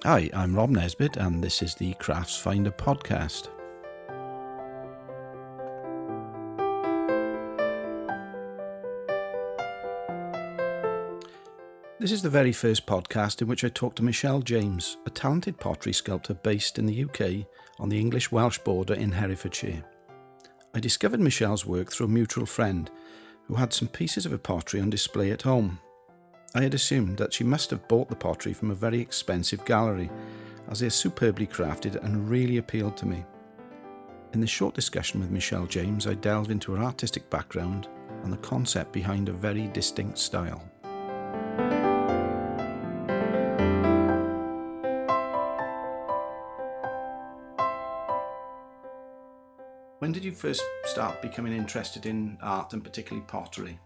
Hi, I'm Rob Nesbitt, and this is the Crafts Finder podcast. This is the very first podcast in which I talk to Michelle James, a talented pottery sculptor based in the UK on the English-Welsh border in Herefordshire. I discovered Michelle's work through a mutual friend who had some pieces of her pottery on display at home. I had assumed that she must have bought the pottery from a very expensive gallery, as they're superbly crafted and really appealed to me. In the short discussion with Michelle James, I delved into her artistic background and the concept behind a very distinct style. When did you first start becoming interested in art and particularly pottery?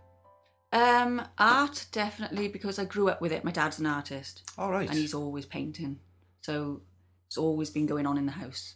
Art, definitely, because I grew up with it. My dad's an artist. All right. And he's always painting. So it's always been going on in the house.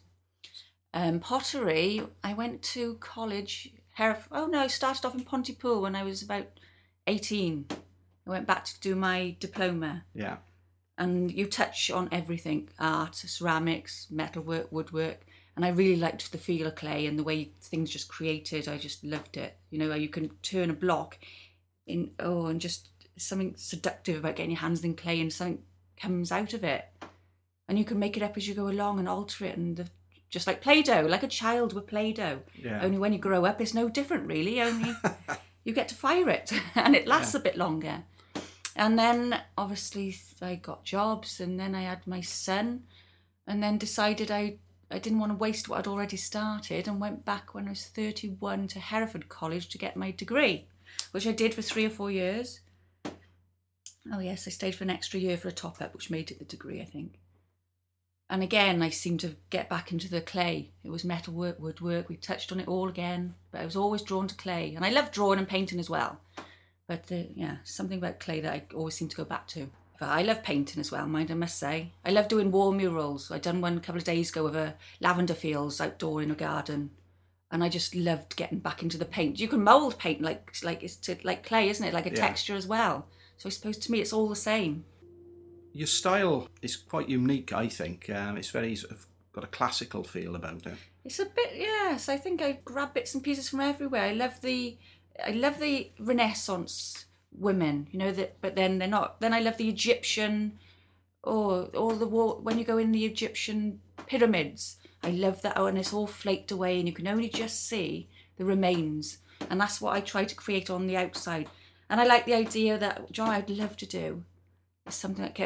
Pottery, I went to college. I started off in Pontypool when I was about 18. I went back to do my diploma. Yeah. And you touch on everything: art, ceramics, metalwork, woodwork. And I really liked the feel of clay and the way things just created. I just loved it. You know, you can turn a block and just something seductive about getting your hands in clay and something comes out of it. And you can make it up as you go along and alter it, and just like Play-Doh, like a child with Play-Doh. Yeah. Only when you grow up, it's no different, really. Only you get to fire it, and it lasts a bit longer. And then, obviously, I got jobs, and then I had my son, and then decided I didn't want to waste what I'd already started, and went back when I was 31 to Hereford College to get my degree, which I did for 3 or 4 years. Oh yes, I stayed for an extra year for a top-up, which made it the degree, I think. And again, I seemed to get back into the clay. It was metalwork, woodwork, we touched on it all again, but I was always drawn to clay. And I love drawing and painting as well. But something about clay that I always seem to go back to. But I love painting as well, mind I must say. I love doing wall murals. I done one a couple of days ago of a lavender fields outdoor in a garden. And I just loved getting back into the paint. You can mould paint like clay, isn't it? Like a texture as well. So I suppose to me it's all the same. Your style is quite unique, I think. It's very sort of got a classical feel about it. It's a bit, yes. I think I grab bits and pieces from everywhere. I love the Renaissance women, you know, but then they're not. Then I love the Egyptian, or the wall when you go in the Egyptian pyramids. I love that when it's all flaked away and you can only just see the remains, and that's what I try to create on the outside. And I like the idea that I'd love to do is something like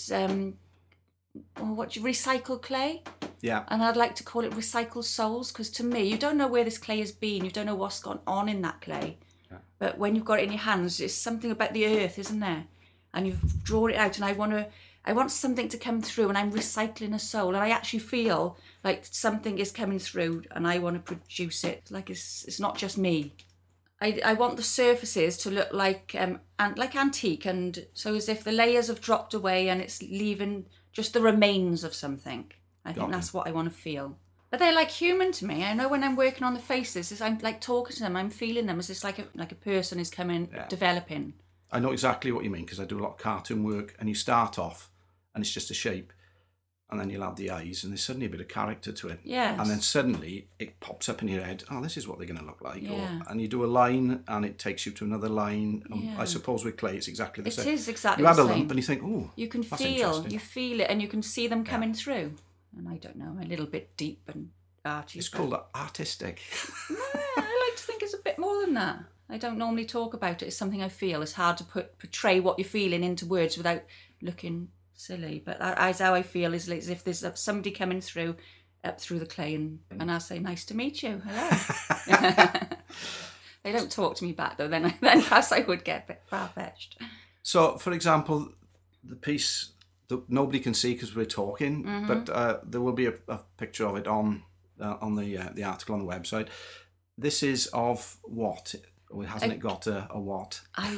recycle clay. Yeah. And I'd like to call it recycled souls, because to me, you don't know where this clay has been, you don't know what's gone on in that clay. But when you've got it in your hands, it's something about the earth, isn't there? And you've drawn it out, and I want something to come through, and I'm recycling a soul, and I actually feel like something is coming through, and I want to produce it. Like it's not just me. I want the surfaces to look like antique, and so as if the layers have dropped away, and it's leaving just the remains of something. I think that's what I want to feel. But they're like human to me. I know when I'm working on the faces, I'm like talking to them, I'm feeling them as it's like a person is coming, developing. I know exactly what you mean, because I do a lot of cartoon work, and you start off and it's just a shape, and then you'll add the eyes, and there's suddenly a bit of character to it. Yes. And then suddenly it pops up in your head, oh, this is what they're going to look like. Yeah. And you do a line, and it takes you to another line. I suppose with clay it's exactly the same. It is exactly the same. You add add a lump and you think, oh, you can that's you feel it, and you can see them coming through. And I don't know, a little bit deep and arty. It's called artistic. No, I like to think it's a bit more than that. I don't normally talk about it. It's something I feel. It's hard to portray what you're feeling into words without looking silly. But that's how I feel, is as if there's somebody coming through, up through the clay, and I'll say, nice to meet you. Hello. They don't talk to me back, though. Then perhaps I would get a bit far-fetched. So, for example, the piece that nobody can see because we're talking, but there will be a picture of it on the article on the website. This is of what? Hasn't it got a what? I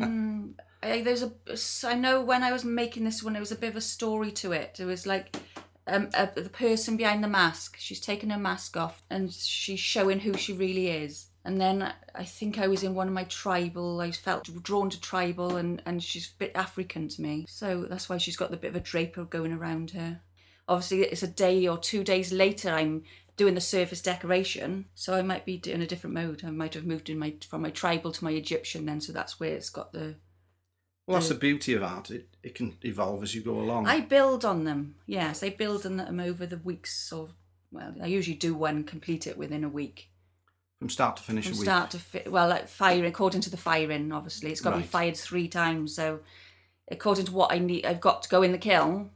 know when I was making this one, there was a bit of a story to it. It was like the person behind the mask. She's taken her mask off and she's showing who she really is. And then I think I was in one of my tribal, I felt drawn to tribal, and she's a bit African to me. So that's why she's got the bit of a draper going around her. Obviously, it's a day or 2 days later I'm doing the surface decoration, so I might be in a different mode. I might have moved from my tribal to my Egyptian then, so that's where it's got the... Well, that's the beauty of art. It can evolve as you go along. I build on them, yes. I build on them over the weeks I usually do one, complete it within a week. From start to finish a week? From start to like firing, according to the firing, obviously. It's got to be fired 3 times, so according to what I've got to go in the kiln,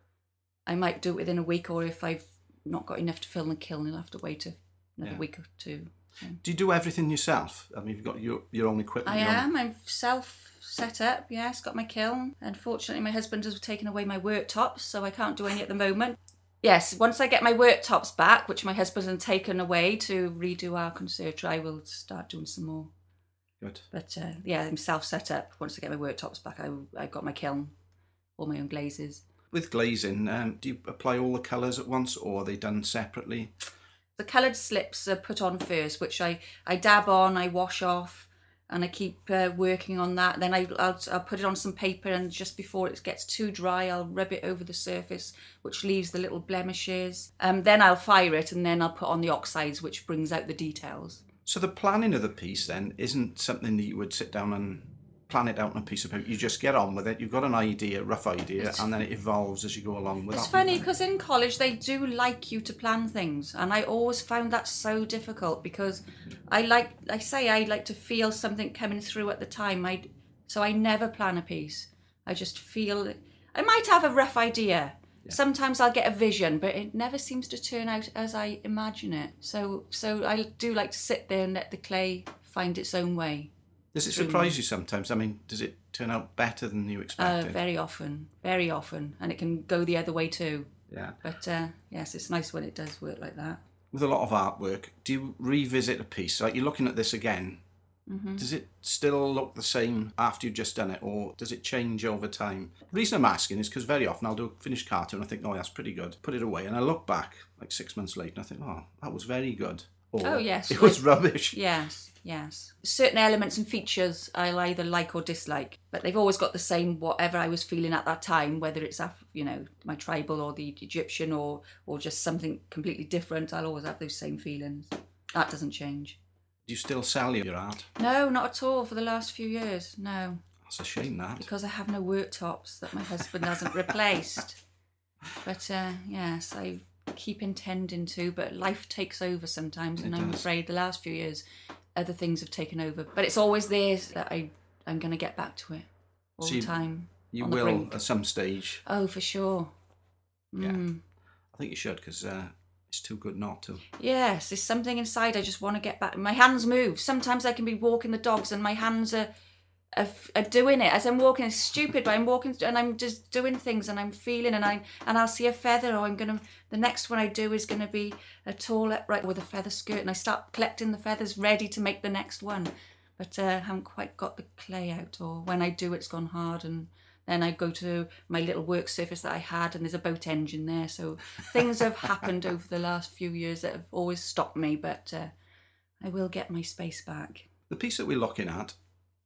I might do it within a week, or if I've not got enough to fill in the kiln, I'll have to wait another week or 2. So. Do you do everything yourself? I mean, you've got your own equipment? I'm self-set up, yes, got my kiln. Unfortunately, my husband has taken away my worktops, so I can't do any at the moment. Yes, once I get my worktops back, which my husband has taken away to redo our conservatory, I will start doing some more. Good. But I'm self-set up. Once I get my worktops back, I've got my kiln, all my own glazes. With glazing, do you apply all the colours at once, or are they done separately? The coloured slips are put on first, which I dab on, I wash off, and I keep working on that. Then I'll put it on some paper, and just before it gets too dry, I'll rub it over the surface, which leaves the little blemishes. Then I'll fire it, and then I'll put on the oxides, which brings out the details. So the planning of the piece then isn't something that you would sit down and plan it out on a piece of paper. You just get on with it. You've got an idea, rough idea, and then it evolves as you go along with it. It's funny because in college they do like you to plan things, and I always found that so difficult because I like to feel something coming through at the time. So I never plan a piece. I just feel I might have a rough idea. Yeah. Sometimes I'll get a vision, but it never seems to turn out as I imagine it. So I do like to sit there and let the clay find its own way. Does it surprise you sometimes? I mean, does it turn out better than you expected? Very often, and it can go the other way too. Yeah. But yes, it's nice when it does work like that. With a lot of artwork, do you revisit a piece? Like you're looking at this again, does it still look the same after you've just done it, or does it change over time? The reason I'm asking is because very often I'll do a finished cartoon and I think, oh, that's pretty good. Put it away, and I look back like 6 months later and I think, oh, that was very good. Or, yes. It was rubbish. Yes. Certain elements and features I'll either like or dislike, but they've always got the same whatever I was feeling at that time, whether it's my tribal or the Egyptian or just something completely different. I'll always have those same feelings. That doesn't change. Do you still sell your art? No, not at all for the last few years. No. That's a shame, that. Because I have no worktops that my husband hasn't replaced. But yes, I keep intending to, but life takes over sometimes, and I'm afraid the last few years other things have taken over. But it's always there that I'm going to get back to it all the time. You will at some stage. Oh, for sure. Yeah. I think you should, because it's too good not to. Yes, there's something inside I just want to get back. My hands move. Sometimes I can be walking the dogs and my hands are doing it as I'm walking. It's stupid, but I'm walking and I'm just doing things and I'm feeling, and I'll see a feather, or the next one I do is gonna be a tall upright with a feather skirt, and I start collecting the feathers ready to make the next one, but I haven't quite got the clay out, or when I do it's gone hard, and then I go to my little work surface that I had, and there's a boat engine there. So things have happened over the last few years that have always stopped me, but I will get my space back. The piece that we're looking at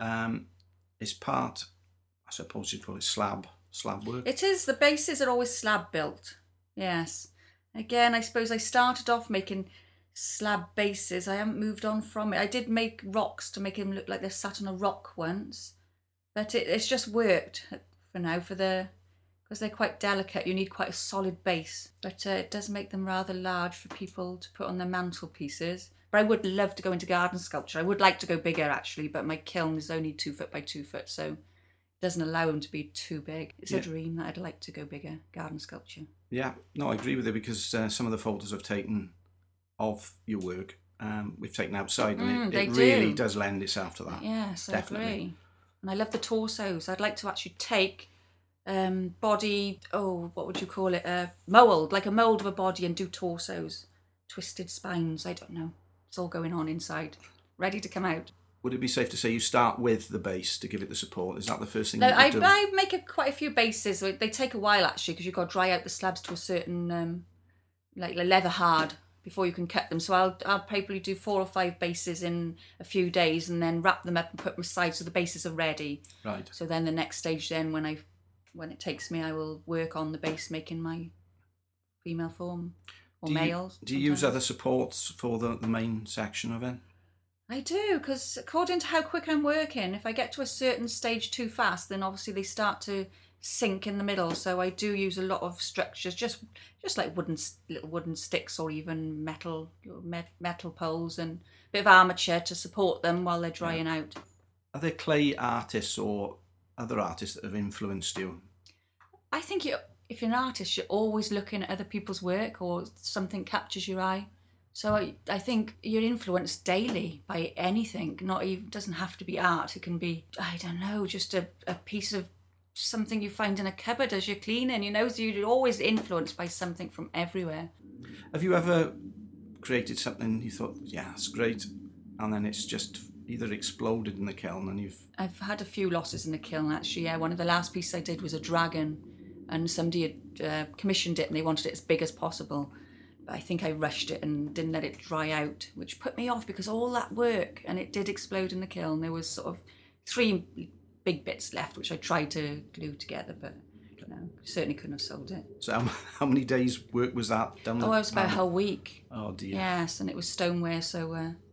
is part, I suppose you'd call it slab work. It is. The bases are always slab built. Yes. Again, I suppose I started off making slab bases. I haven't moved on from it. I did make rocks to make them look like they're sat on a rock once, but it's just worked for now because they're quite delicate. You need quite a solid base, but it does make them rather large for people to put on their mantelpieces. But I would love to go into garden sculpture. I would like to go bigger, actually, but my kiln is only 2 foot by 2 foot, so it doesn't allow them to be too big. It's a dream that I'd like to go bigger, garden sculpture. Yeah, no, I agree with you, because some of the photos I've taken of your work, we've taken outside, and it really does lend itself to that. Yes, definitely. I agree. And I love the torsos. I'd like to actually take body, what would you call it? Mould, like a mould of a body, and do torsos, twisted spines, I don't know. It's all going on inside, ready to come out. Would it be safe to say you start with the base to give it the support? Is that the first thing you do? I make quite a few bases. They take a while, actually, because you've got to dry out the slabs to a certain, like leather hard, before you can cut them. So I'll probably do 4 or 5 bases in a few days and then wrap them up and put them aside so the bases are ready. Right. So then the next stage then when it takes me, I will work on the base making my female form or males. Do you use other supports for the main section of it? I do, because according to how quick I'm working, if I get to a certain stage too fast, then obviously they start to sink in the middle. So I do use a lot of structures, just like little wooden sticks or even metal poles and a bit of armature to support them while they're drying out. Are there clay artists or other artists that have influenced you? I think if you're an artist, you're always looking at other people's work or something captures your eye. So I think you're influenced daily by anything. Not even doesn't have to be art. It can be, I don't know, just a piece of something you find in a cupboard as you're cleaning. You know, so you're always influenced by something from everywhere. Have you ever created something you thought, yeah, it's great, and then it's just either exploded in the kiln and I've had a few losses in the kiln actually. Yeah, one of the last pieces I did was a dragon, and somebody had commissioned it and they wanted it as big as possible. I think I rushed it and didn't let it dry out, which put me off because all that work, and it did explode in the kiln. There was sort of 3 big bits left, which I tried to glue together, but certainly couldn't have sold it. So how many days work was that done? Oh, it was about a whole week. Oh dear. Yes, and it was stoneware, so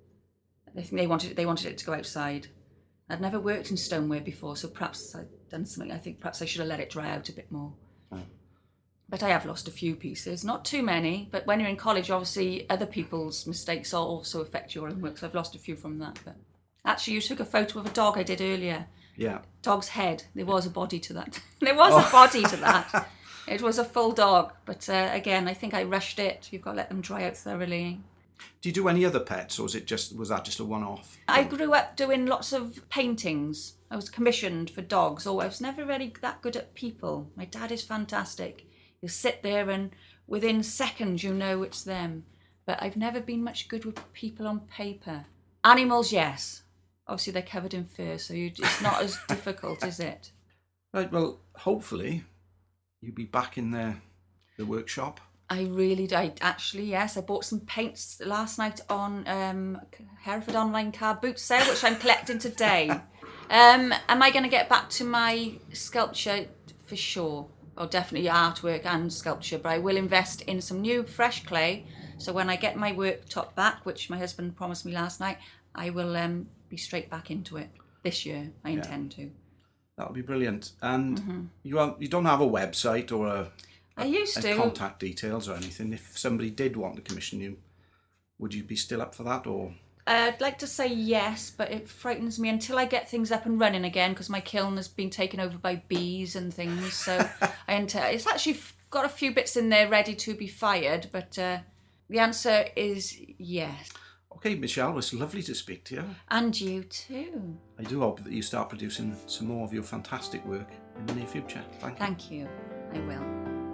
I think they wanted it to go outside. I'd never worked in stoneware before, so perhaps I'd done something. I think perhaps I should have let it dry out a bit more. Oh. But I have lost a few pieces, not too many, but when you're in college, obviously other people's mistakes also affect your own work, so I've lost a few from that. But actually, you took a photo of a dog I did earlier. Yeah. Dog's head. There was a body to that. There was a body to that. It was a full dog, but again, I think I rushed it. You've got to let them dry out thoroughly. Do you do any other pets, or was that just a one-off? I grew up doing lots of paintings. I was commissioned for dogs, or I was never really that good at people. My dad is fantastic. You sit there and within seconds you know it's them. But I've never been much good with people on paper. Animals, yes. Obviously they're covered in fur, so it's not as difficult, is it? Right, well, hopefully you'll be back in the workshop. I actually, yes. I bought some paints last night on Hereford online car boot sale, which I'm collecting today. Am I going to get back to my sculpture? For sure. Well, definitely artwork and sculpture, but I will invest in some new fresh clay. So when I get my worktop back, which my husband promised me last night, I will be straight back into it this year. I intend to. That'll be brilliant. And you don't have a website or I used to contact details or anything. If somebody did want to commission you, would you be still up for that, or? I'd like to say yes, but it frightens me until I get things up and running again because my kiln has been taken over by bees and things. So it's actually got a few bits in there ready to be fired, but the answer is yes. Okay, Michelle, it's lovely to speak to you. And you too. I do hope that you start producing some more of your fantastic work in the near future. Thank you. Thank you. I will.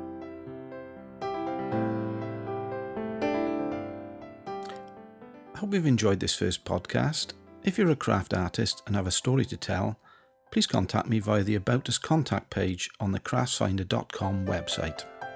I hope you've enjoyed this first podcast. If you're a craft artist and have a story to tell, please contact me via the About Us contact page on the craftsfinder.com website.